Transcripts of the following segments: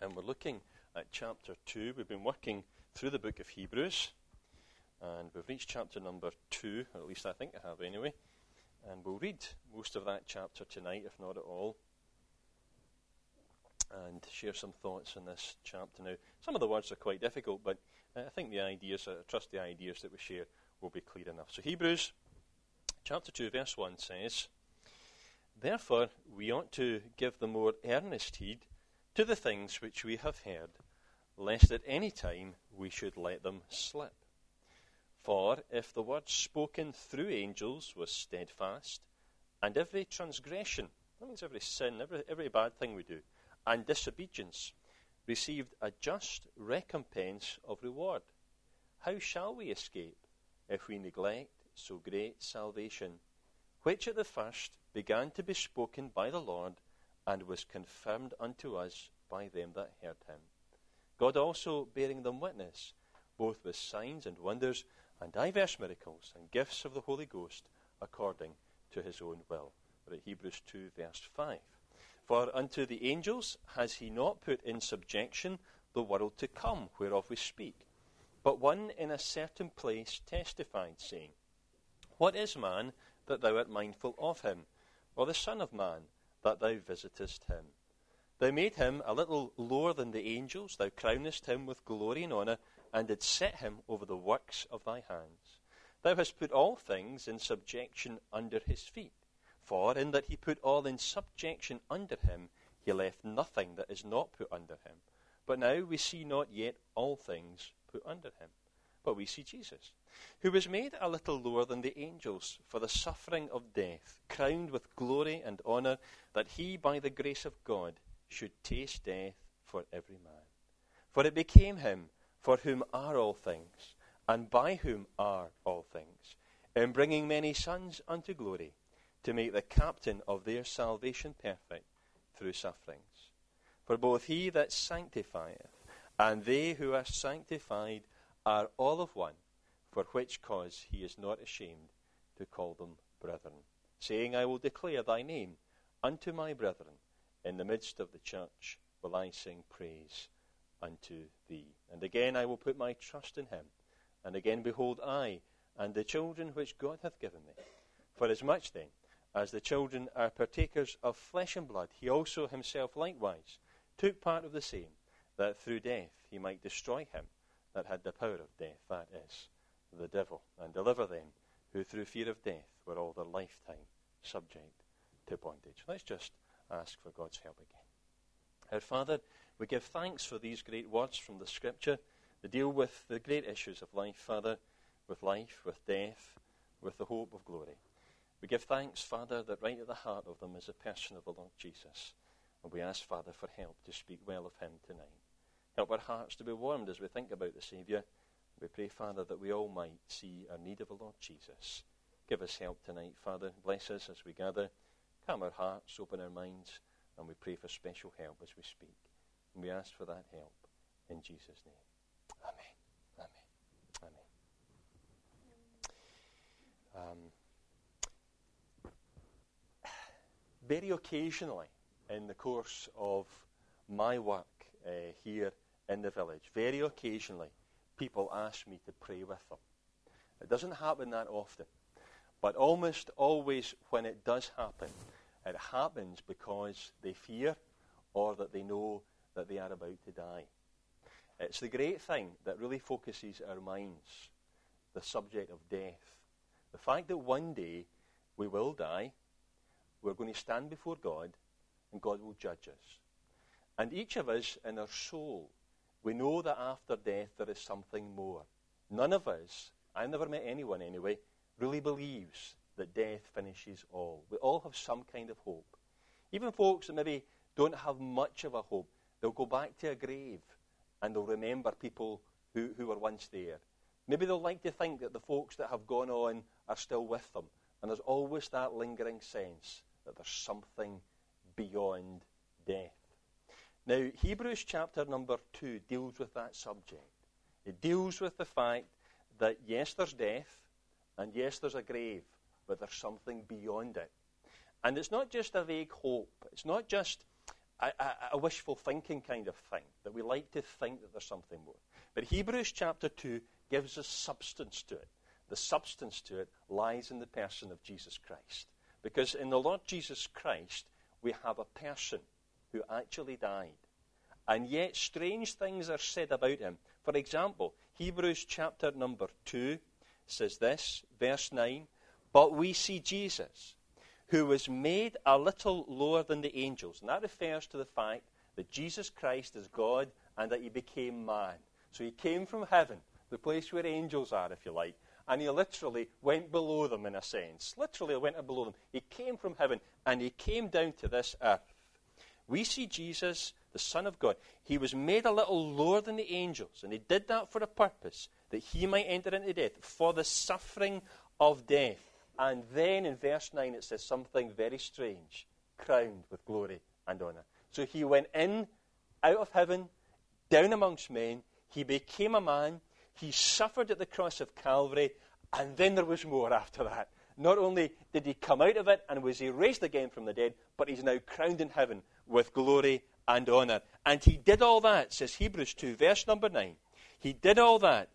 and we're looking at chapter 2. We've been working through the book of Hebrews, and we've reached chapter number 2, or at least I think I have anyway, and we'll read most of that chapter tonight, if not at all, and share some thoughts on this chapter. Now, some of the words are quite difficult, but I think I trust the ideas that we share will be clear enough. So Hebrews chapter 2 verse 1 says, "Therefore we ought to give the more earnest heed to the things which we have heard, lest at any time we should let them slip. For if the word spoken through angels was steadfast, and every transgression," that means every sin, every bad thing we do, "and disobedience received a just recompense of reward, how shall we escape if we neglect so great salvation, which at the first began to be spoken by the Lord, and was confirmed unto us by them that heard him? God also bearing them witness, both with signs and wonders, and diverse miracles, and gifts of the Holy Ghost, according to his own will." We're at Hebrews 2 verse 5. "For unto the angels has he not put in subjection the world to come, whereof we speak. But one in a certain place testified, saying, What is man, that thou art mindful of him? Or the son of man, that thou visitest him? Thou made him a little lower than the angels, thou crownest him with glory and honour, and didst set him over the works of thy hands. Thou hast put all things in subjection under his feet. For in that he put all in subjection under him, he left nothing that is not put under him. But now we see not yet all things put under him. But we see Jesus, who was made a little lower than the angels for the suffering of death, crowned with glory and honour, that he by the grace of God should taste death for every man. For it became him, for whom are all things, and by whom are all things, in bringing many sons unto glory, to make the captain of their salvation perfect through sufferings. For both he that sanctifieth and they who are sanctified are all of one, for which cause he is not ashamed to call them brethren, saying, I will declare thy name unto my brethren. In the midst of the church will I sing praise unto thee. And again I will put my trust in him. And again, behold, I and the children which God hath given me. For as much then as the children are partakers of flesh and blood, he also himself likewise took part of the same, that through death he might destroy him that had the power of death, that is, the devil, and deliver them who through fear of death were all their lifetime subject to bondage. Let's just ask for God's help again. Our Father, we give thanks for these great words from the Scripture that deal with the great issues of life, Father, with death, with the hope of glory. We give thanks, Father, that right at the heart of them is the person of the Lord Jesus. And we ask, Father, for help to speak well of him tonight. Help our hearts to be warmed as we think about the Saviour. We pray, Father, that we all might see our need of the Lord Jesus. Give us help tonight, Father. Bless us as we gather. Calm our hearts, open our minds, and we pray for special help as we speak. And we ask for that help in Jesus' name. Amen. Amen. Amen. Very occasionally in the course of my work here in the village, very occasionally people ask me to pray with them. It doesn't happen that often, but almost always when it does happen, it happens because they fear or that they know that they are about to die. It's the great thing that really focuses our minds, the subject of death. The fact that one day we will die, we're going to stand before God, and God will judge us. And each of us in our soul, we know that after death there is something more. None of us, I never met anyone anyway, really believes that death finishes all. We all have some kind of hope. Even folks that maybe don't have much of a hope, they'll go back to a grave and they'll remember people who were once there. Maybe they'll like to think that the folks that have gone on are still with them. And there's always that lingering sense that there's something beyond death. Now, Hebrews chapter number 2 deals with that subject. It deals with the fact that yes, there's death, and yes, there's a grave, but there's something beyond it. And it's not just a vague hope. It's not just a wishful thinking kind of thing, that we like to think that there's something more. But Hebrews chapter 2 gives us substance to it. The substance to it lies in the person of Jesus Christ. Because in the Lord Jesus Christ, we have a person who actually died. And yet strange things are said about him. For example, Hebrews chapter number 2 says this, verse 9, "But we see Jesus, who was made a little lower than the angels." And that refers to the fact that Jesus Christ is God and that he became man. So he came from heaven, the place where angels are, if you like, and he literally went below them in a sense. Literally went below them. He came from heaven and he came down to this earth. We see Jesus, the Son of God. He was made a little lower than the angels, and he did that for a purpose, that he might enter into death, for the suffering of death. And then in verse 9 it says something very strange, crowned with glory and honor. So he went in, out of heaven, down amongst men. He became a man. He suffered at the cross of Calvary, and then there was more after that. Not only did he come out of it and was he raised again from the dead, but he's now crowned in heaven with glory and honor. And he did all that, says Hebrews 2, verse number 9. He did all that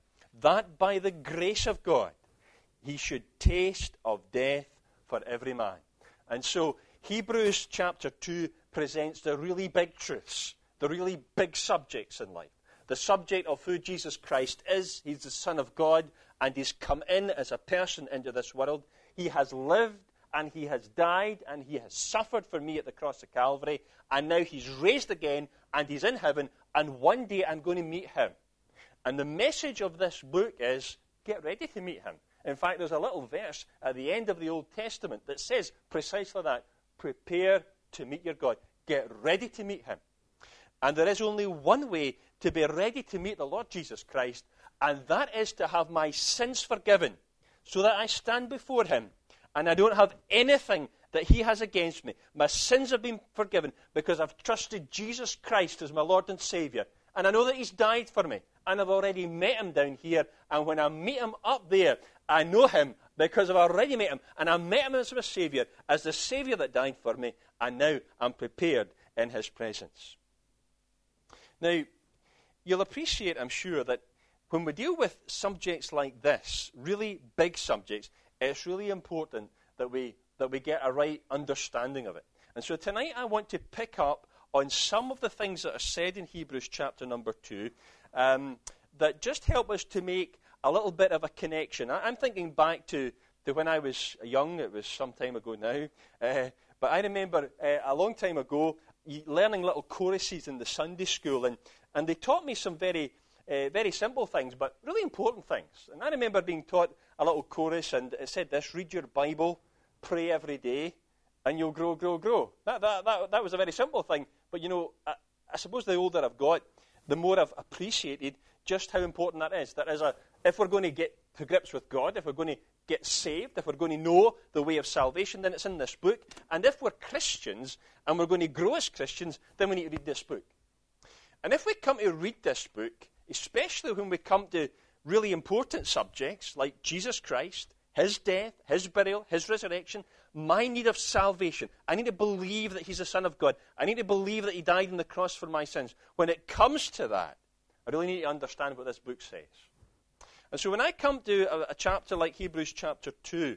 by the grace of God he should taste of death for every man. And so Hebrews chapter 2 presents the really big truths, the really big subjects in life. The subject of who Jesus Christ is. He's the Son of God, and he's come in as a person into this world. He has lived, and he has died, and he has suffered for me at the cross of Calvary, and now he's raised again, and he's in heaven, and one day I'm going to meet him. And the message of this book is, get ready to meet him. In fact, there's a little verse at the end of the Old Testament that says precisely that. Prepare to meet your God. Get ready to meet him. And there is only one way to be ready to meet the Lord Jesus Christ, and that is to have my sins forgiven, so that I stand before him, and I don't have anything that he has against me. My sins have been forgiven because I've trusted Jesus Christ as my Lord and Savior. And I know that he's died for me, and I've already met him down here. And when I meet him up there, I know him because I've already met him, and I met him as my Savior, as the Savior that died for me, and now I'm prepared in his presence. Now, you'll appreciate, I'm sure, that when we deal with subjects like this, really big subjects, it's really important that we get a right understanding of it. And so tonight I want to pick up on some of the things that are said in Hebrews chapter number 2 that just help us to make a little bit of a connection. I'm thinking back to when I was young. It was some time ago now. But I remember a long time ago learning little choruses in the Sunday school, and they taught me some very simple things, but really important things. And I remember being taught a little chorus, and it said this: read your Bible, pray every day, and you'll grow, grow, grow. That was a very simple thing, but I suppose the older I've got, the more I've appreciated just how important that is. That is if we're going to get to grips with God, if we're going to get saved, if we're going to know the way of salvation, then it's in this book. And if we're Christians and we're going to grow as Christians, then we need to read this book. And if we come to read this book, especially when we come to really important subjects like Jesus Christ, his death, his burial, his resurrection, my need of salvation, I need to believe that he's the Son of God. I need to believe that he died on the cross for my sins. When it comes to that, I really need to understand what this book says. And so when I come to a chapter like Hebrews chapter 2,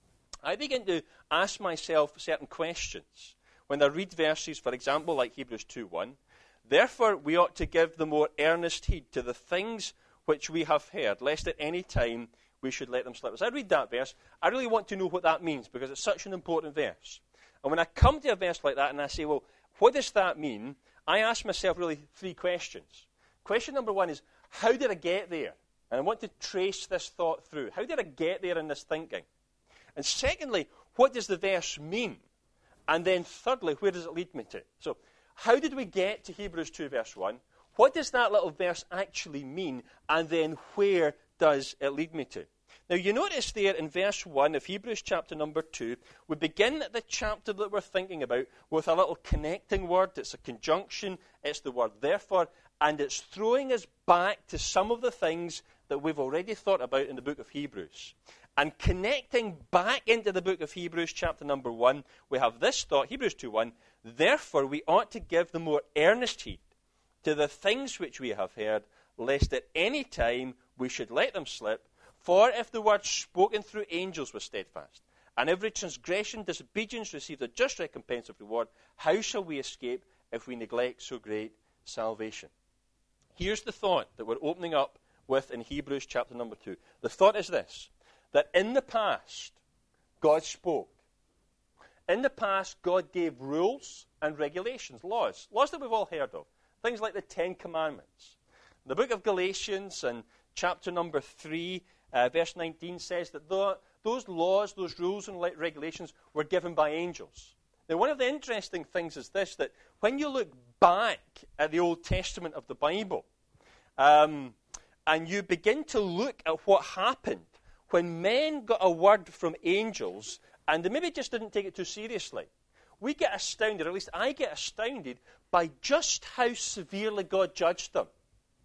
I begin to ask myself certain questions. When I read verses, for example, like Hebrews 2:1, therefore we ought to give the more earnest heed to the things which we have heard, lest at any time we should let them slip. As I read that verse, I really want to know what that means, because it's such an important verse. And when I come to a verse like that and I say, well, what does that mean? I ask myself really 3 questions. Question number 1 is, how did I get there? And I want to trace this thought through. How did I get there in this thinking? And secondly, what does the verse mean? And then thirdly, where does it lead me to? So, how did we get to Hebrews 2 verse 1? What does that little verse actually mean? And then where does it lead me to? Now, you notice there in verse 1 of Hebrews chapter number 2, we begin the chapter that we're thinking about with a little connecting word. It's a conjunction. It's the word therefore. And it's throwing us back to some of the things that we've already thought about in the book of Hebrews. And connecting back into the book of Hebrews chapter number 1, we have this thought, Hebrews 2:1, Therefore we ought to give the more earnest heed to the things which we have heard, lest at any time we should let them slip. For if the word spoken through angels was steadfast, and every transgression, disobedience received a just recompense of reward, how shall we escape if we neglect so great salvation? Here's the thought that we're opening up with in Hebrews chapter number 2. The thought is this, that in the past, God spoke. In the past, God gave rules and regulations, laws that we've all heard of. Things like the Ten Commandments. The book of Galatians and chapter number 3, verse 19 says that those laws, those rules and regulations were given by angels. Now, one of the interesting things is this, that when you look back at the Old Testament of the Bible, and you begin to look at what happened when men got a word from angels, and they maybe just didn't take it too seriously, we get astounded, or at least I get astounded, by just how severely God judged them.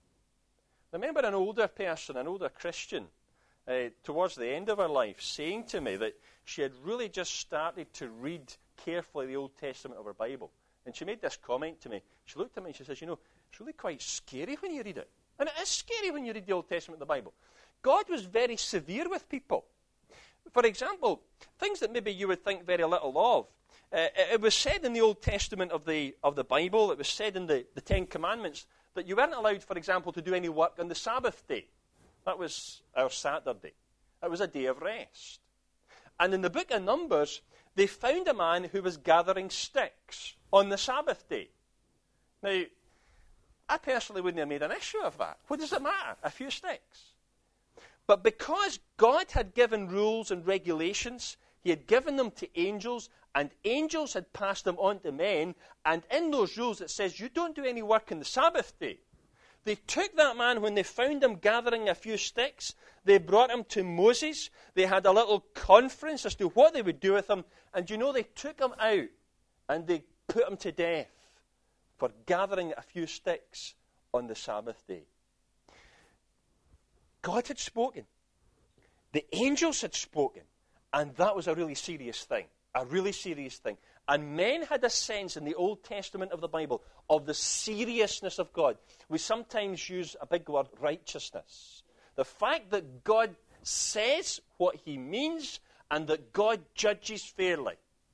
I remember an older person, an older Christian, towards the end of her life, saying to me that she had really just started to read carefully the Old Testament of her Bible. And she made this comment to me. She looked at me and she says, it's really quite scary when you read it. And it is scary when you read the Old Testament of the Bible. God was very severe with people. For example, things that maybe you would think very little of. It was said in the Old Testament of the Bible, it was said in the Ten Commandments, that you weren't allowed, for example, to do any work on the Sabbath day. That was our Saturday. It was a day of rest. And in the book of Numbers, they found a man who was gathering sticks on the Sabbath day. Now, I personally wouldn't have made an issue of that. What does it matter? A few sticks. But because God had given rules and regulations, he had given them to angels, and angels had passed them on to men, and in those rules it says you don't do any work on the Sabbath day. They took that man when they found him gathering a few sticks. They brought him to Moses. They had a little conference as to what they would do with him. And they took him out and they put him to death for gathering a few sticks on the Sabbath day. God had spoken. The angels had spoken. And that was a really serious thing. A really serious thing. And men had a sense in the Old Testament of the Bible of the seriousness of God. We sometimes use a big word, righteousness. The fact that God says what he means and that God judges fairly.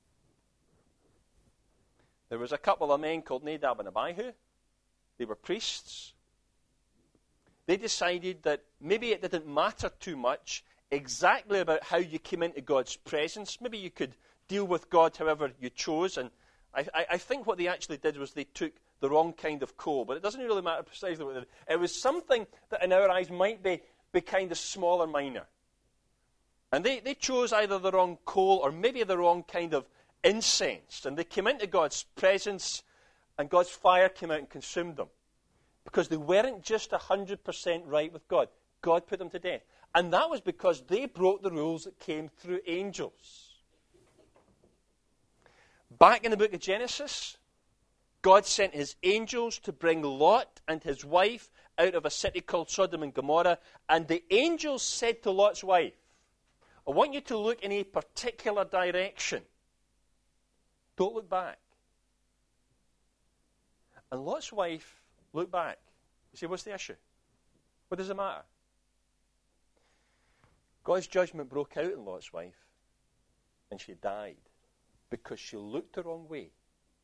There was a couple of men called Nadab and Abihu. They were priests. They decided that maybe it didn't matter too much exactly about how you came into God's presence. Maybe you could deal with God however you chose. And I think what they actually did was they took the wrong kind of coal. But it doesn't really matter precisely what they did. It was something that in our eyes might be kind of small or minor. And they chose either the wrong coal or maybe the wrong kind of incense. And they came into God's presence and God's fire came out and consumed them. Because they weren't just 100% right with God. God put them to death. And that was because they broke the rules that came through angels. Back in the book of Genesis, God sent his angels to bring Lot and his wife out of a city called Sodom and Gomorrah. And the angels said to Lot's wife, I want you to look in a particular direction. Don't look back. And Lot's wife looked back. You say, what's the issue? What does it matter? God's judgment broke out in Lot's wife, and she died because she looked the wrong way.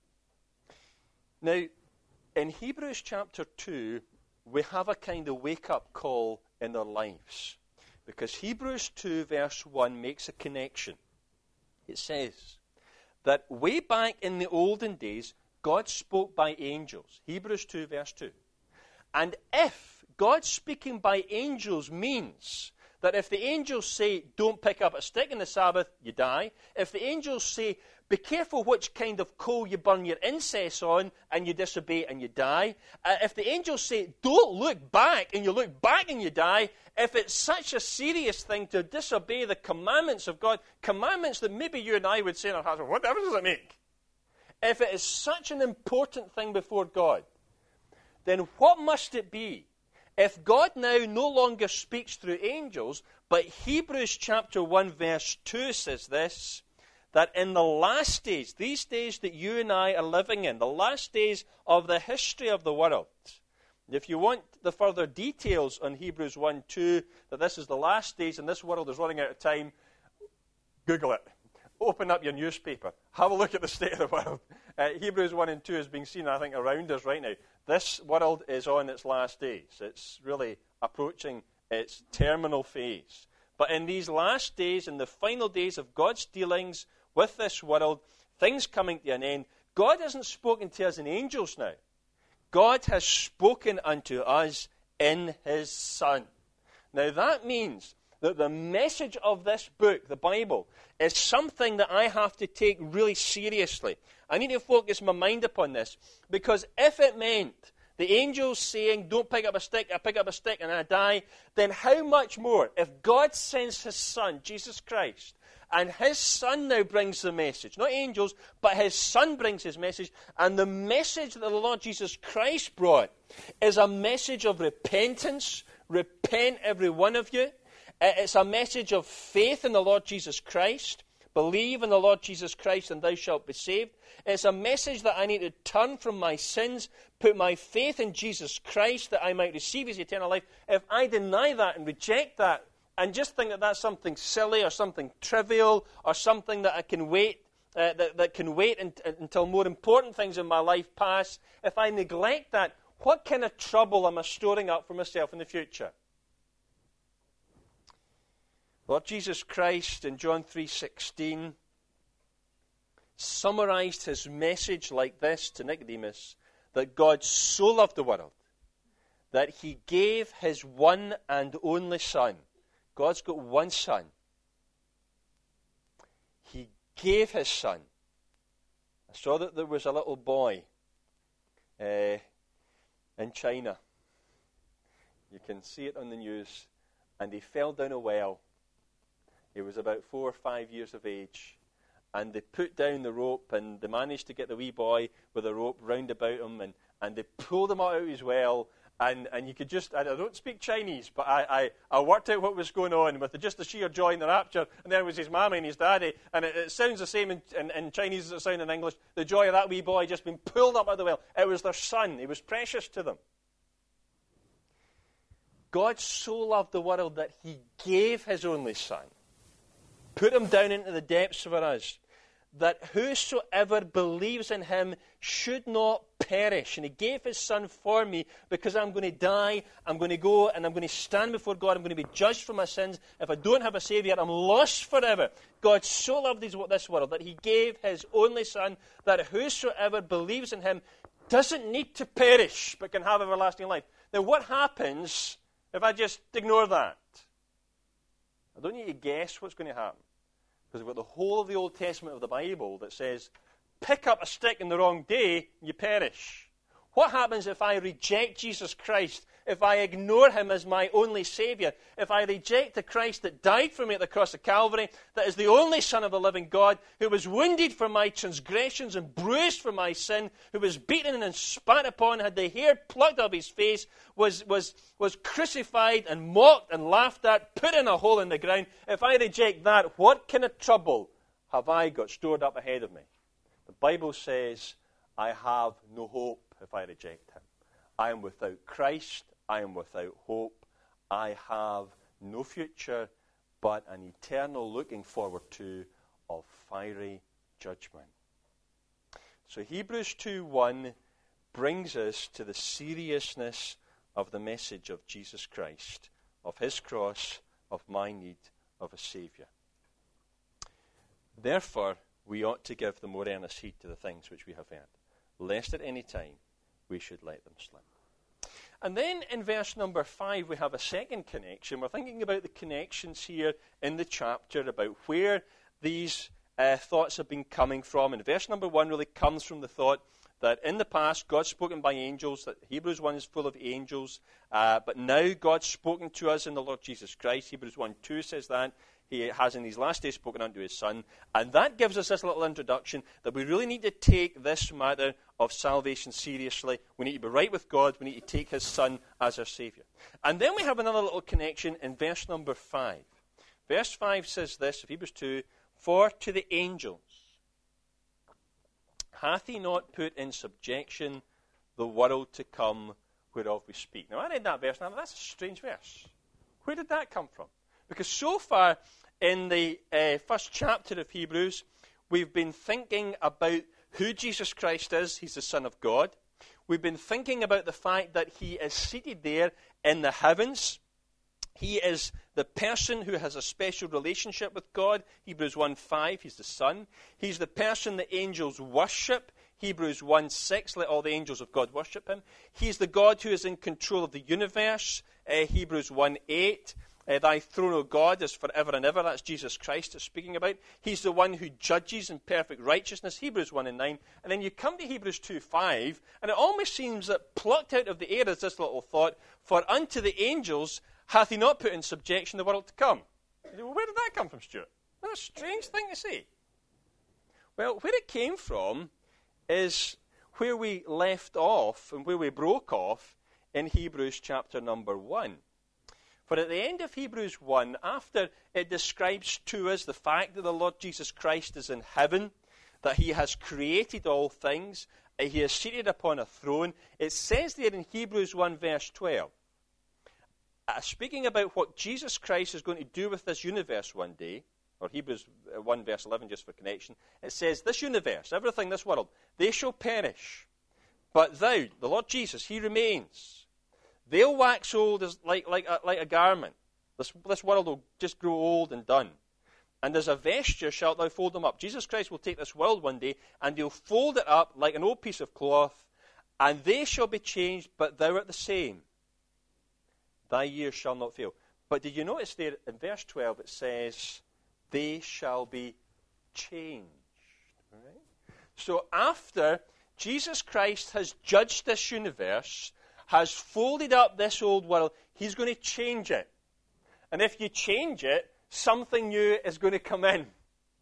Now, in Hebrews chapter 2, we have a kind of wake-up call in our lives. Because Hebrews 2 verse 1 makes a connection. It says that way back in the olden days, God spoke by angels. Hebrews 2 verse 2. And if God speaking by angels means that if the angels say, don't pick up a stick on the Sabbath, you die. If the angels say, be careful which kind of coal you burn your incense on, and you disobey and you die. If the angels say, don't look back, and you look back and you die. If it's such a serious thing to disobey the commandments of God, commandments that maybe you and I would say in our hearts, what difference does it make? If it is such an important thing before God, then what must it be? If God now no longer speaks through angels, but Hebrews chapter 1 verse 2 says this, that in the last days, these days that you and I are living in, the last days of the history of the world, if you want the further details on Hebrews 1:2, that this is the last days and this world is running out of time, Google it. Open up your newspaper. Have a look at the state of the world. Hebrews 1 and 2 is being seen, I think, around us right now. This world is on its last days. It's really approaching its terminal phase. But in these last days, in the final days of God's dealings with this world, things coming to an end, God hasn't spoken to us in angels now. God has spoken unto us in his Son. Now that means that the message of this book, the Bible, is something that I have to take really seriously. I need to focus my mind upon this, because if it meant the angels saying, don't pick up a stick, I pick up a stick and I die, then how much more if God sends his Son, Jesus Christ, and his Son now brings the message. Not angels, but his Son brings his message. And the message that the Lord Jesus Christ brought is a message of repentance. Repent, every one of you. It's a message of faith in the Lord Jesus Christ. Believe in the Lord Jesus Christ and thou shalt be saved. It's a message that I need to turn from my sins, put my faith in Jesus Christ that I might receive his eternal life. If I deny that and reject that, and just think that that's something silly or something trivial or something that I can wait, that can wait until more important things in my life pass, if I neglect that, what kind of trouble am I storing up for myself in the future? Lord Jesus Christ in John 3:16 summarized his message like this to Nicodemus, that God so loved the world that he gave his one and only Son. God's got one Son. He gave his Son. I saw that there was a little boy in China. You can see it on the news. And he fell down a well. He was about 4 or 5 years of age. And they put down the rope, and they managed to get the wee boy with a rope round about him, and they pulled him out of his well. And you could just, I don't speak Chinese, but I worked out what was going on with just the sheer joy and the rapture. And there was his mommy and his daddy. And it sounds the same in Chinese as it sounds in English. The joy of that wee boy just being pulled up out of the well. It was their son. He was precious to them. God so loved the world that he gave his only Son. Put him down into the depths for us, that whosoever believes in him should not perish. And he gave his Son for me because I'm going to die, I'm going to go, and I'm going to stand before God. I'm going to be judged for my sins. If I don't have a Savior, I'm lost forever. God so loved this world that he gave his only Son, that whosoever believes in him doesn't need to perish, but can have everlasting life. Now what happens if I just ignore that? I don't need to guess what's going to happen. Because we've got the whole of the Old Testament of the Bible that says, pick up a stick in the wrong day, you perish. What happens if I reject Jesus Christ? If I ignore him as my only Savior? If I reject the Christ that died for me at the cross of Calvary, that is the only Son of the living God, who was wounded for my transgressions and bruised for my sin, who was beaten and spat upon, had the hair plucked off his face, was crucified and mocked and laughed at, put in a hole in the ground. If I reject that, what kind of trouble have I got stored up ahead of me? The Bible says, I have no hope if I reject him. I am without Christ. I am without hope. I have no future but an eternal looking forward to of fiery judgment. So Hebrews 2:1 brings us to the seriousness of the message of Jesus Christ, of his cross, of my need of a Savior. Therefore, we ought to give the more earnest heed to the things which we have heard, lest at any time we should let them slip. And then in verse number 5, we have a second connection. We're thinking about the connections here in the chapter, about where these thoughts have been coming from. And verse number 1 really comes from the thought that in the past, God's spoken by angels, that Hebrews 1 is full of angels. But now God's spoken to us in the Lord Jesus Christ. Hebrews 1:2 says that. He has in these last days spoken unto his Son. And that gives us this little introduction that we really need to take this matter of salvation seriously. We need to be right with God. We need to take his Son as our Savior. And then we have another little connection in verse number 5. Verse 5 says this of Hebrews 2, For to the angels hath he not put in subjection the world to come whereof we speak. Now, I read that verse, and I thought, that's a strange verse. Where did that come from? Because so far in the first chapter of Hebrews, we've been thinking about who Jesus Christ is. He's the Son of God. We've been thinking about the fact that he is seated there in the heavens. He is the person who has a special relationship with God. Hebrews 1:5, he's the Son. He's the person the angels worship. Hebrews 1:6, let all the angels of God worship him. He's the God who is in control of the universe. Hebrews 1:8, thy throne, O God, is forever and ever. That's Jesus Christ it's speaking about. He's the one who judges in perfect righteousness. Hebrews 1:9. And then you come to Hebrews 2:5, and it almost seems that plucked out of the air is this little thought, for unto the angels hath he not put in subjection the world to come. Well, where did that come from, Stuart? That's a strange thing to say. Well, where it came from is where we left off and where we broke off in Hebrews chapter number 1. For at the end of Hebrews 1, after it describes to us the fact that the Lord Jesus Christ is in heaven, that he has created all things, he is seated upon a throne, it says there in Hebrews 1 verse 12, speaking about what Jesus Christ is going to do with this universe one day, or Hebrews 1 verse 11 just for connection, it says, this universe, everything, this world, they shall perish. But thou, the Lord Jesus, he remains. They'll wax old as like a garment. This world will just grow old and done. And as a vesture shalt thou fold them up. Jesus Christ will take this world one day, and he'll fold it up like an old piece of cloth, and they shall be changed, but thou art the same. Thy years shall not fail. But did you notice there in verse 12 it says, they shall be changed. Right? So after Jesus Christ has judged this universe, has folded up this old world, he's going to change it. And if you change it, something new is going to come in.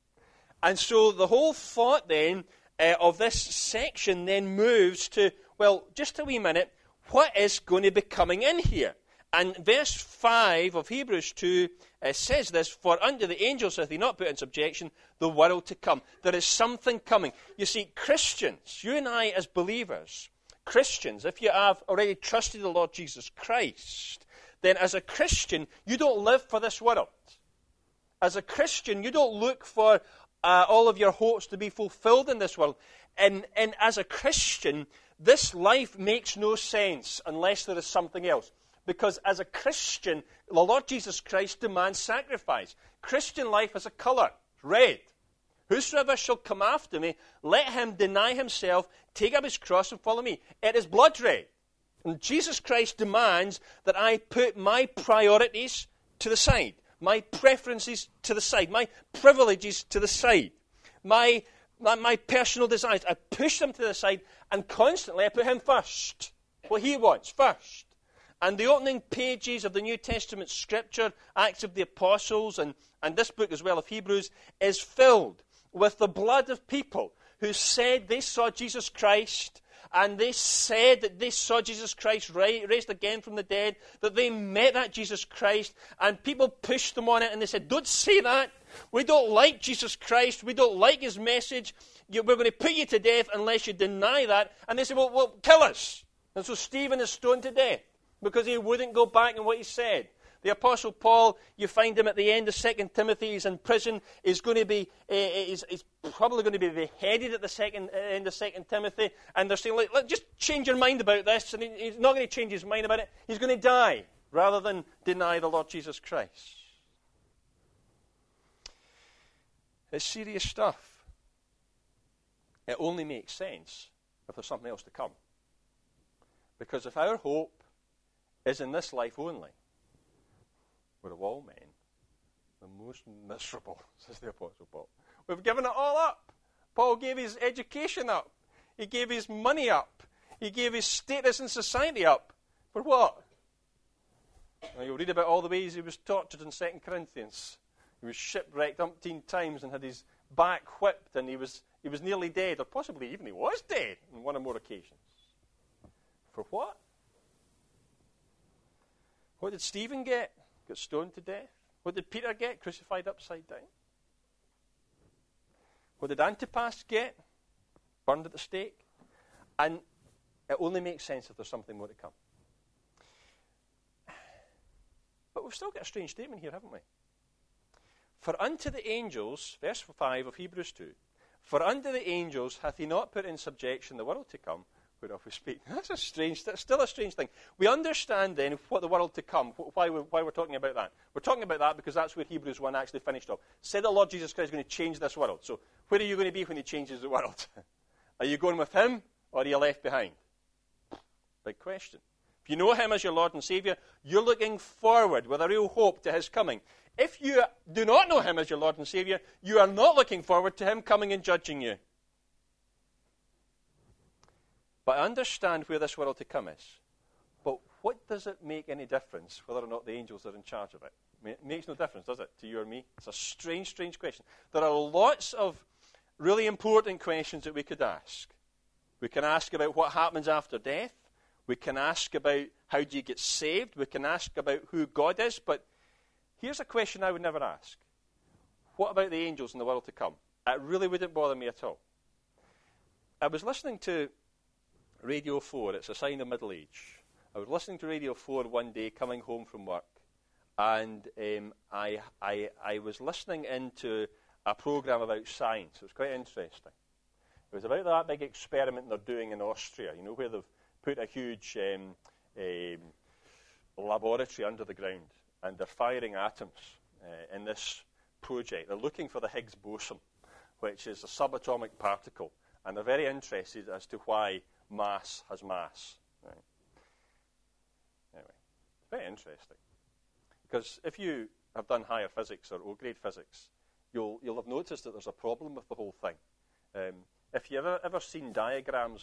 And so the whole thought then of this section then moves to, well, just a wee minute, what is going to be coming in here? And verse 5 of Hebrews 2 says this, for unto the angels hath he not put in subjection the world to come. There is something coming. You see, Christians, you and I as believers, Christians, if you have already trusted the Lord Jesus Christ, then as a Christian, you don't live for this world. As a Christian, you don't look for all of your hopes to be fulfilled in this world. And as a Christian, this life makes no sense unless there is something else. Because as a Christian, the Lord Jesus Christ demands sacrifice. Christian life has a colour, red. Whosoever shall come after me, let him deny himself, take up his cross and follow me. It is blood red. And Jesus Christ demands that I put my priorities to the side, my preferences to the side, my privileges to the side, my personal desires. I push them to the side, and constantly I put him first, what he wants first. And the opening pages of the New Testament scripture, Acts of the Apostles, and this book as well of Hebrews, is filled with the blood of people who said they saw Jesus Christ, and they said that they saw Jesus Christ raised again from the dead, that they met that Jesus Christ, and people pushed them on it, and they said, don't say that. We don't like Jesus Christ. We don't like his message. We're going to put you to death unless you deny that. And they said, well, kill us. And so Stephen is stoned to death, because he wouldn't go back on what he said. The Apostle Paul, you find him at the end of 2 Timothy, he's in prison, he's probably going to be beheaded at the end of 2 Timothy, and they're saying, just change your mind about this, and he's not going to change his mind about it, he's going to die, rather than deny the Lord Jesus Christ. It's serious stuff. It only makes sense if there's something else to come. Because if our hope is in this life only, we're of all men the most miserable, says the Apostle Paul. We've given it all up. Paul gave his education up. He gave his money up. He gave his status in society up. For what? Now, you'll read about all the ways he was tortured in 2 Corinthians. He was shipwrecked umpteen times and had his back whipped, and he was nearly dead, or possibly even he was dead on one or more occasions. For what? What did Stephen get? Got stoned to death. What did Peter get? Crucified upside down. What did Antipas get? Burned at the stake. And it only makes sense if there's something more to come. But we've still got a strange statement here, haven't we? For unto the angels, verse 5 of Hebrews 2, for unto the angels hath he not put in subjection the world to come, whereof we speak. That's still a strange thing. We understand then what the world to come, why we're talking about that. We're talking about that because that's where Hebrews 1 actually finished off. Said the Lord Jesus Christ is going to change this world. So where are you going to be when he changes the world? Are you going with him or are you left behind? Big question. If you know him as your Lord and Saviour, you're looking forward with a real hope to his coming. If you do not know him as your Lord and Saviour, you are not looking forward to him coming and judging you. But I understand where this world to come is. But what does it make any difference whether or not the angels are in charge of it? It makes no difference, does it, to you or me? It's a strange, strange question. There are lots of really important questions that we could ask. We can ask about what happens after death. We can ask about how do you get saved. We can ask about who God is. But here's a question I would never ask. What about the angels in the world to come? It really wouldn't bother me at all. I was listening to Radio 4. It's a sign of middle age. I was listening to Radio 4 one day coming home from work. And I was listening into a program about science. It was quite interesting. It was about that big experiment they're doing in Austria, you know, where they've put a huge laboratory under the ground, and they're firing atoms in this project. They're looking for the Higgs boson, which is a subatomic particle, and they're very interested as to why mass has mass. Right? Anyway, it's very interesting. Because if you have done higher physics or O-grade physics, you'll have noticed that there's a problem with the whole thing. If you've ever seen diagrams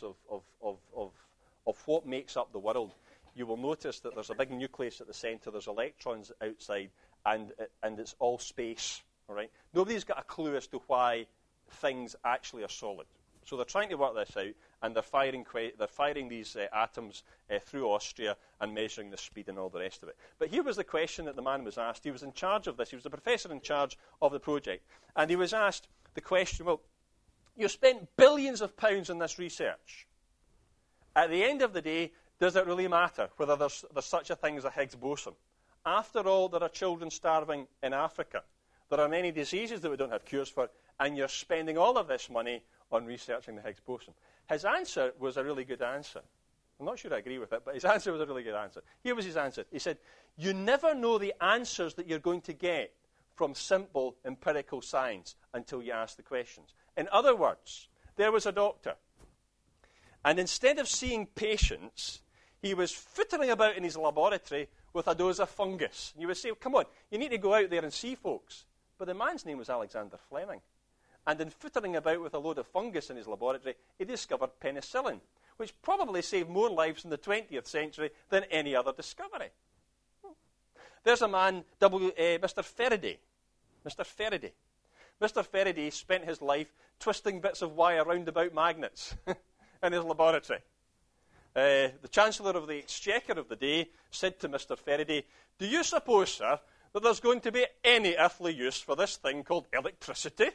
of what makes up the world, you will notice that there's a big nucleus at the centre, there's electrons outside, and it's all space. All right? Nobody's got a clue as to why things actually are solid. So they're trying to work this out, and they're firing these atoms through Austria and measuring the speed and all the rest of it. But here was the question that the man was asked. He was in charge of this. He was the professor in charge of the project. And he was asked the question, well, you spent billions of pounds on this research. At the end of the day, does it really matter whether there's such a thing as a Higgs boson? After all, there are children starving in Africa. There are many diseases that we don't have cures for, and you're spending all of this money on researching the Higgs boson. His answer was a really good answer. I'm not sure I agree with it, but his answer was a really good answer. Here was his answer. He said, you never know the answers that you're going to get from simple empirical science until you ask the questions. In other words, there was a doctor, and instead of seeing patients, he was footering about in his laboratory with a dose of fungus. And you would say, come on, you need to go out there and see folks. But the man's name was Alexander Fleming. And in footering about with a load of fungus in his laboratory, he discovered penicillin, which probably saved more lives in the 20th century than any other discovery. There's a man, Mr. Faraday. Mr. Faraday. Mr. Faraday spent his life twisting bits of wire round about magnets in his laboratory. The Chancellor of the Exchequer of the day said to Mr. Faraday, do you suppose, sir, that there's going to be any earthly use for this thing called electricity?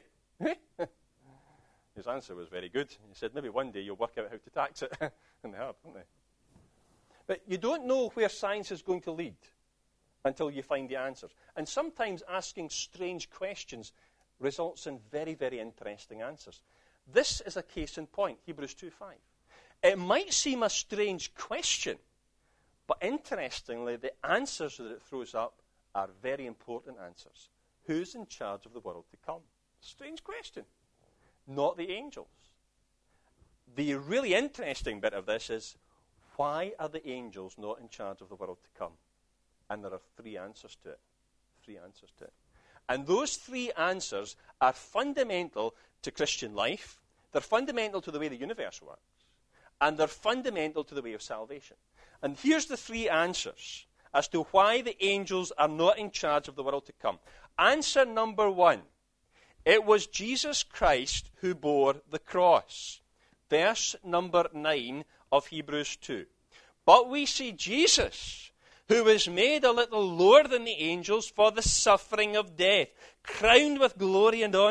His answer was very good. He said, maybe one day you'll work out how to tax it. And they have, haven't they? But you don't know where science is going to lead until you find the answers. And sometimes asking strange questions results in very, very interesting answers. This is a case in point, Hebrews 2:5. It might seem a strange question, but interestingly, the answers that it throws up are very important answers. Who's in charge of the world to come? Strange question. Not the angels. The really interesting bit of this is, why are the angels not in charge of the world to come? And there are three answers to it. Three answers to it. And those three answers are fundamental to Christian life. They're fundamental to the way the universe works. And they're fundamental to the way of salvation. And here's the three answers as to why the angels are not in charge of the world to come. Answer number one. It was Jesus Christ who bore the cross. Verse number 9 of Hebrews 2. But we see Jesus, who was made a little lower than the angels for the suffering of death, crowned with glory and honor,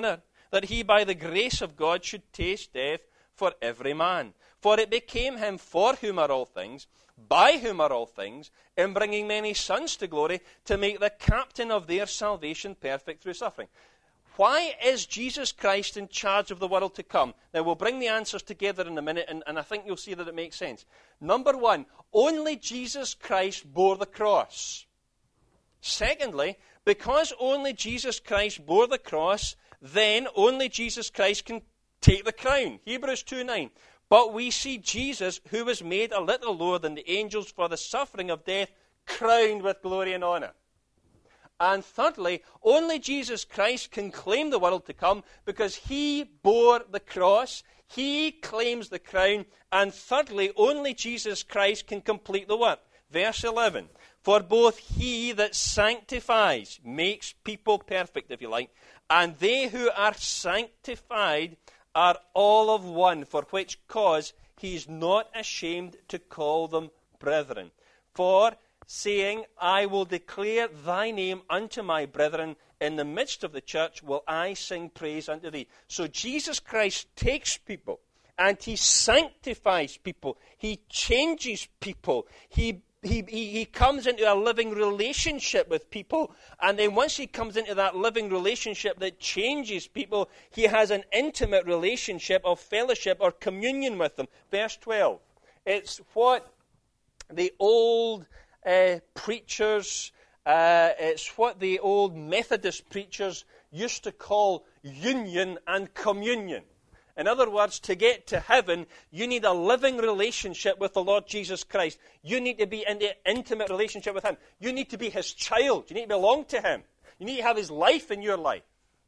that he by the grace of God should taste death for every man. For it became him for whom are all things, by whom are all things, in bringing many sons to glory, to make the captain of their salvation perfect through suffering. Why is Jesus Christ in charge of the world to come? Now, we'll bring the answers together in a minute, and I think you'll see that it makes sense. Number one, only Jesus Christ bore the cross. Secondly, because only Jesus Christ bore the cross, then only Jesus Christ can take the crown. Hebrews 2:9. But we see Jesus, who was made a little lower than the angels for the suffering of death, crowned with glory and honor. And thirdly, only Jesus Christ can claim the world to come because he bore the cross, he claims the crown, and thirdly, only Jesus Christ can complete the work. Verse 11, for both he that sanctifies, makes people perfect, if you like, and they who are sanctified are all of one, for which cause he is not ashamed to call them brethren. For saying, I will declare thy name unto my brethren, in the midst of the church will I sing praise unto thee. So Jesus Christ takes people and he sanctifies people. He changes people. He comes into a living relationship with people, and then once he comes into that living relationship that changes people, he has an intimate relationship of fellowship or communion with them. Verse 12. It's what the old preachers, it's what the old Methodist preachers used to call union and communion. In other words, to get to heaven, you need a living relationship with the Lord Jesus Christ. You need to be in an intimate relationship with him. You need to be his child. You need to belong to him. You need to have his life in your life.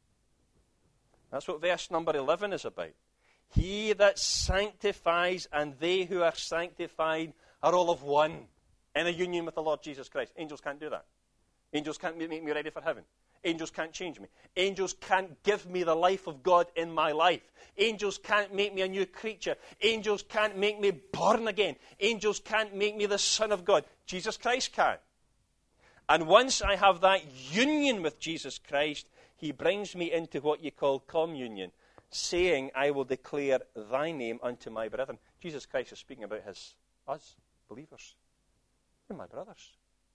That's what verse number 11 is about. He that sanctifies and they who are sanctified are all of one in a union with the Lord Jesus Christ. Angels can't do that. Angels can't make me ready for heaven. Angels can't change me. Angels can't give me the life of God in my life. Angels can't make me a new creature. Angels can't make me born again. Angels can't make me the Son of God. Jesus Christ can. And once I have that union with Jesus Christ, he brings me into what you call communion, saying, I will declare thy name unto my brethren. Jesus Christ is speaking about us, believers. You're my brothers.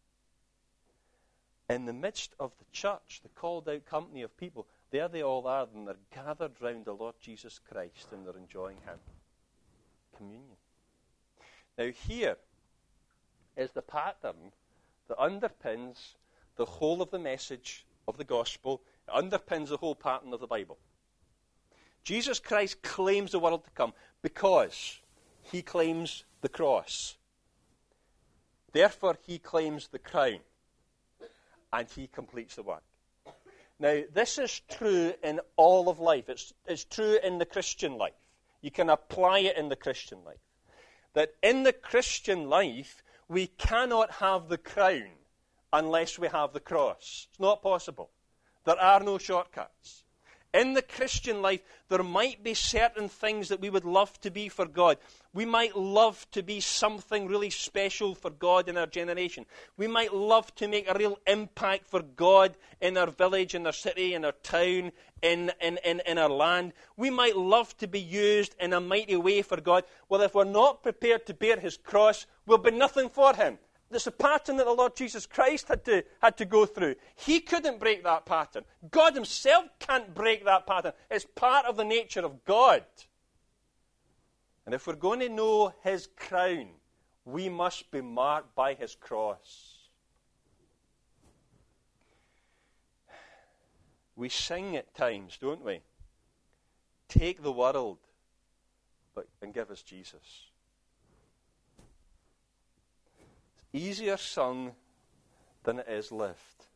In the midst of the church, the called out company of people, there they all are, and they're gathered round the Lord Jesus Christ, and they're enjoying him. Communion. Now here is the pattern that underpins the whole of the message of the gospel. It underpins the whole pattern of the Bible. Jesus Christ claims the world to come because he claims the cross. Therefore, he claims the crown. And he completes the work. Now, this is true in all of life. It's true in the Christian life. You can apply it in the Christian life. That in the Christian life, we cannot have the crown unless we have the cross. It's not possible. There are no shortcuts. In the Christian life, there might be certain things that we would love to be for God. We might love to be something really special for God in our generation. We might love to make a real impact for God in our village, in our city, in our town, in our land. We might love to be used in a mighty way for God. Well, if we're not prepared to bear his cross, we'll be nothing for him. There's a pattern that the Lord Jesus Christ had to go through. He couldn't break that pattern. God himself can't break that pattern. It's part of the nature of God. And if we're going to know his crown, we must be marked by his cross. We sing at times, don't we? Take the world and give us Jesus. Easier sung than it is lived.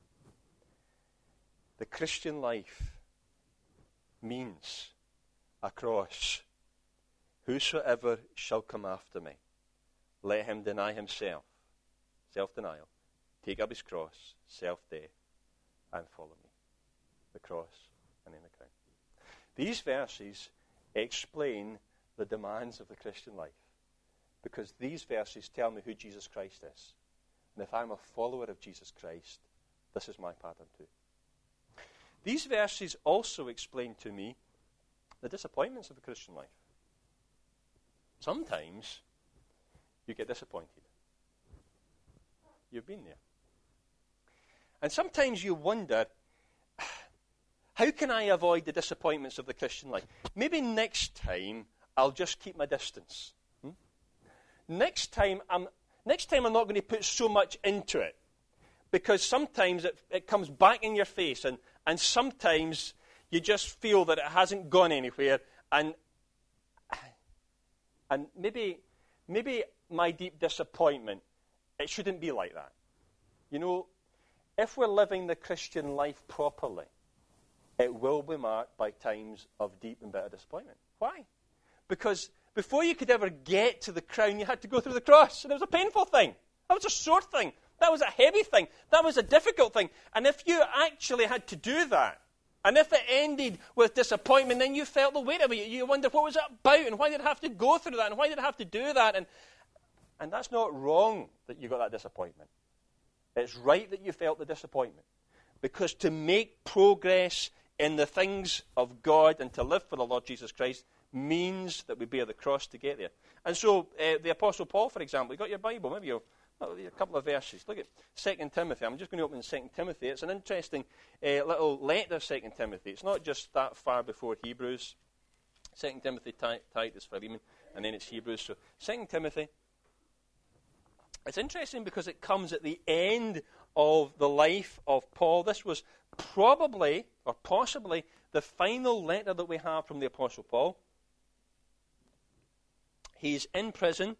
The Christian life means a cross. Whosoever shall come after me, let him deny himself, self-denial, take up his cross, self-death, and follow me. The cross and then the crown. These verses explain the demands of the Christian life. Because these verses tell me who Jesus Christ is. And if I'm a follower of Jesus Christ, this is my pattern too. these verses also explain to me the disappointments of the Christian life. Sometimes you get disappointed. You've been there. And sometimes you wonder, how can I avoid the disappointments of the Christian life? Maybe next time I'll just keep my distance. Next time I'm not going to put so much into it, because sometimes it comes back in your face, and sometimes you just feel that it hasn't gone anywhere, and maybe my deep disappointment, it shouldn't be like that. You know, if we're living the Christian life properly, it will be marked by times of deep and bitter disappointment. Why? Because before you could ever get to the crown, you had to go through the cross. And it was a painful thing. That was a sore thing. That was a heavy thing. That was a difficult thing. And if you actually had to do that, and if it ended with disappointment, then you felt the weight of it. You wondered, what was it about? And why did I have to go through that? And why did I have to do that? And that's not wrong that you got that disappointment. It's right that you felt the disappointment. Because to make progress in the things of God and to live for the Lord Jesus Christ means that we bear the cross to get there. And so the Apostle Paul, for example, you got your Bible, maybe a couple of verses. Look at 2 Timothy. I'm just going to open 2 Timothy. It's an interesting little letter, 2 Timothy. It's not just that far before Hebrews. 2 Timothy, Titus, Philemon, and then it's Hebrews. So 2 Timothy. It's interesting because it comes at the end of the life of Paul. This was probably or possibly the final letter that we have from the Apostle Paul. He's in prison,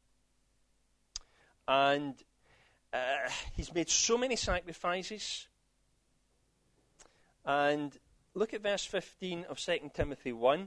and he's made so many sacrifices. And look at verse 15 of 2 Timothy 1.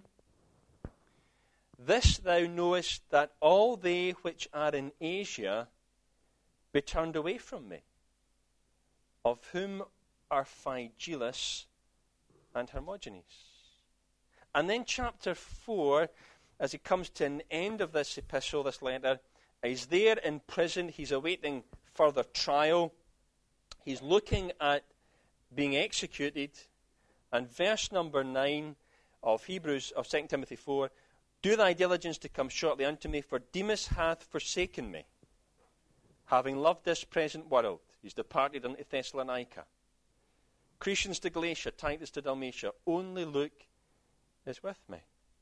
This thou knowest, that all they which are in Asia be turned away from me, of whom are Phygelus and Hermogenes. And then chapter 4, as he comes to an end of this epistle, this letter, he's there in prison, he's awaiting further trial, he's looking at being executed, and verse number 9 of 2 Timothy 4, do thy diligence to come shortly unto me, for Demas hath forsaken me, having loved this present world. He's departed unto Thessalonica. Crescens to Galatia, Titus to Dalmatia. Only Luke is with me.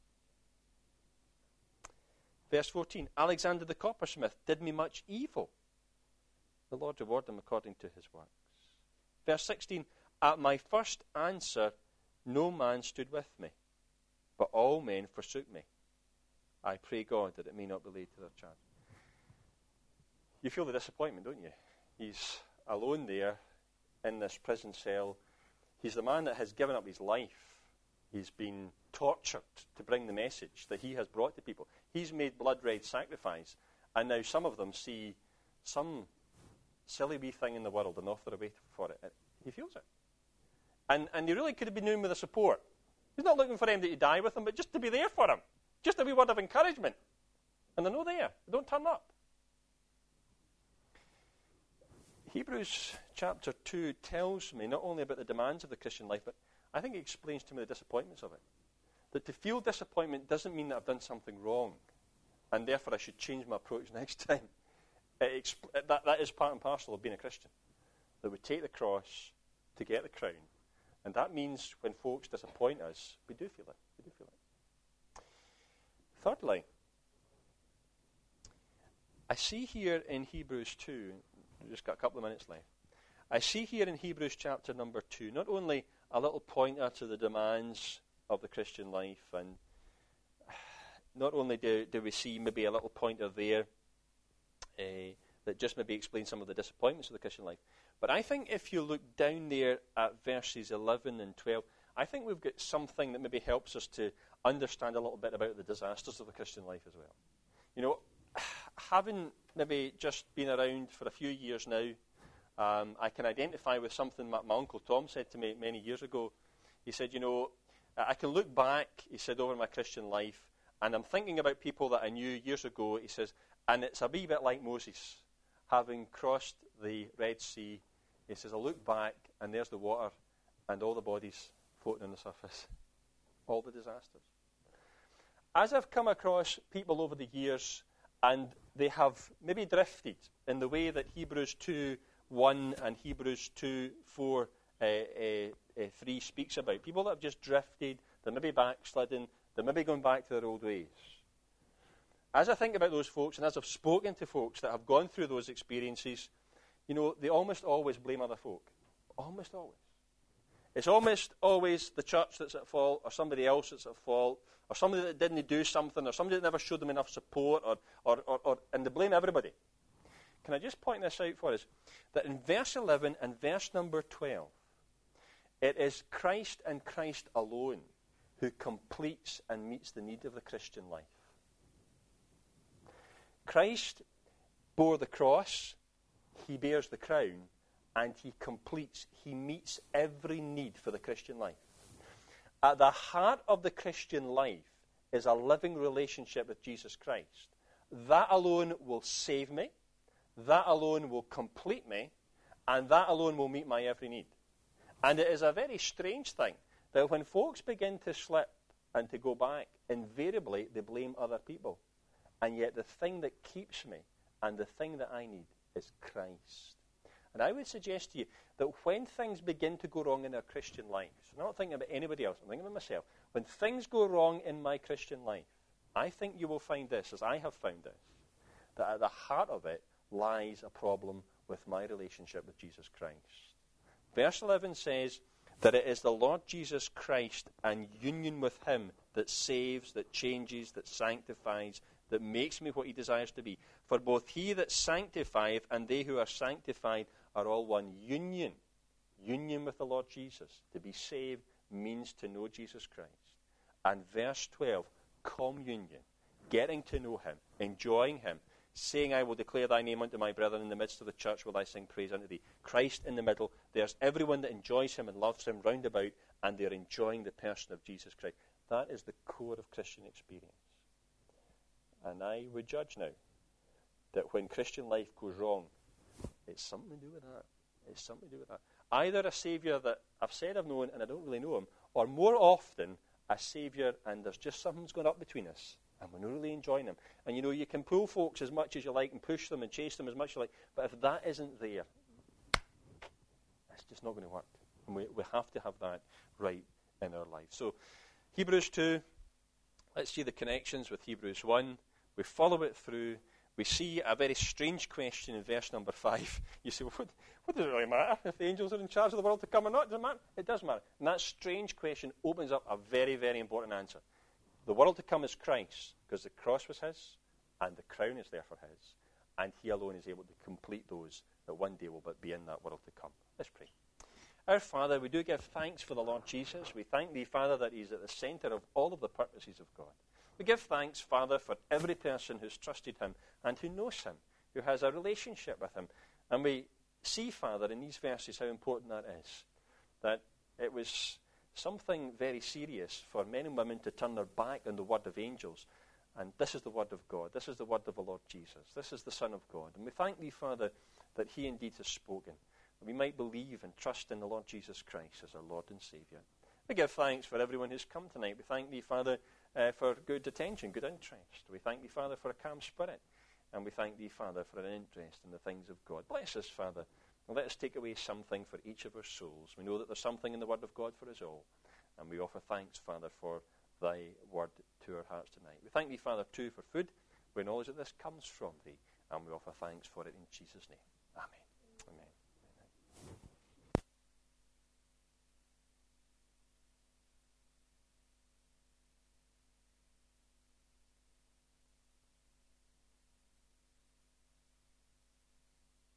Verse 14, Alexander the coppersmith did me much evil. The Lord reward him according to his works. Verse 16, at my first answer no man stood with me, but all men forsook me. I pray God that it may not be laid to their charge. You feel the disappointment, don't you? He's alone there in this prison cell. He's the man that has given up his life. He's been tortured to bring the message that he has brought to people. He's made blood-red sacrifice, and now some of them see some silly wee thing in the world and off they're away for it. He feels it. And he really could have been doing with the support. He's not looking for anybody to die with him, but just to be there for him. Just a wee word of encouragement. And they're not there. They don't turn up. Hebrews chapter 2 tells me not only about the demands of the Christian life, but I think it explains to me the disappointments of it. That to feel disappointment doesn't mean that I've done something wrong, and therefore I should change my approach next time. That is part and parcel of being a Christian. That we take the cross to get the crown. And that means when folks disappoint us, we do feel it. We do feel it. Thirdly, I see here in Hebrews 2, we've just got a couple of minutes left. I see here in Hebrews chapter number 2, not only a little pointer to the demands of the Christian life, and not only do we see maybe a little pointer there that just maybe explains some of the disappointments of the Christian life, but I think if you look down there at verses 11 and 12, I think we've got something that maybe helps us to understand a little bit about the disasters of the Christian life as well. You know, having maybe just been around for a few years now, I can identify with something my Uncle Tom said to me many years ago. He said, you know, I can look back, he said, over my Christian life, and I'm thinking about people that I knew years ago, he says, and it's a wee bit like Moses, having crossed the Red Sea. He says, I look back, and there's the water, and all the bodies floating on the surface. All the disasters. As I've come across people over the years, and they have maybe drifted in the way that Hebrews 2:1 and Hebrews 2:4, 3 speaks about. People that have just drifted, they're maybe backsliding, they're maybe going back to their old ways. As I think about those folks, and as I've spoken to folks that have gone through those experiences, they almost always blame other folk. Almost always. It's almost always the church that's at fault, or somebody else that's at fault, or somebody that didn't do something, or somebody that never showed them enough support, and they blame everybody. Can I just point this out for us? That in verse 11 and verse number 12, it is Christ and Christ alone who completes and meets the need of the Christian life. Christ bore the cross, he bears the crown, and he completes, he meets every need for the Christian life. At the heart of the Christian life is a living relationship with Jesus Christ. That alone will save me, that alone will complete me, and that alone will meet my every need. And it is a very strange thing that when folks begin to slip and to go back, invariably they blame other people. And yet the thing that keeps me and the thing that I need is Christ. And I would suggest to you that when things begin to go wrong in our Christian lives, I'm not thinking about anybody else, I'm thinking about myself. When things go wrong in my Christian life, I think you will find this, as I have found this, that at the heart of it lies a problem with my relationship with Jesus Christ. Verse 11 says that it is the Lord Jesus Christ and union with him that saves, that changes, that sanctifies, that makes me what he desires to be. For both he that sanctifieth and they who are sanctified are all one. Union with the Lord Jesus. To be saved means to know Jesus Christ. And verse 12, communion, getting to know him, enjoying him, saying, I will declare thy name unto my brethren, in the midst of the church will I sing praise unto thee. Christ in the middle. There's everyone that enjoys him and loves him round about, and they're enjoying the person of Jesus Christ. That is the core of Christian experience. And I would judge now that when Christian life goes wrong, it's something to do with that. It's something to do with that. Either a Saviour that I've said I've known and I don't really know him, or more often a Saviour and there's just something's going up between us and we're not really enjoying him. And you can pull folks as much as you like and push them and chase them as much as you like, but if that isn't there, it's just not going to work. And we have to have that right in our life. So Hebrews 2, let's see the connections with Hebrews 1. We follow it through. We see a very strange question in verse number 5. You say, well, what does it really matter if the angels are in charge of the world to come or not? Does it matter? It does matter. And that strange question opens up a very, very important answer. The world to come is Christ, because the cross was his, and the crown is there for his, and he alone is able to complete those that one day will be in that world to come. Let's pray. Our Father, we do give thanks for the Lord Jesus. We thank thee, Father, that he's at the centre of all of the purposes of God. We give thanks, Father, for every person who's trusted him and who knows him, who has a relationship with him. And we see, Father, in these verses how important that is, that it was something very serious for men and women to turn their back on the word of angels. And this is the word of God. This is the word of the Lord Jesus. This is the Son of God. And we thank thee, Father, that he indeed has spoken. That we might believe and trust in the Lord Jesus Christ as our Lord and Saviour. We give thanks for everyone who's come tonight. We thank thee, Father, for good attention, good interest. We thank thee, Father, for a calm spirit. And we thank thee, Father, for an interest in the things of God. Bless us, Father, and let us take away something for each of our souls. We know that there's something in the word of God for us all. And we offer thanks, Father, for thy word to our hearts tonight. We thank thee, Father, too, for food. We acknowledge that this comes from thee. And we offer thanks for it in Jesus' name. Amen. Amen.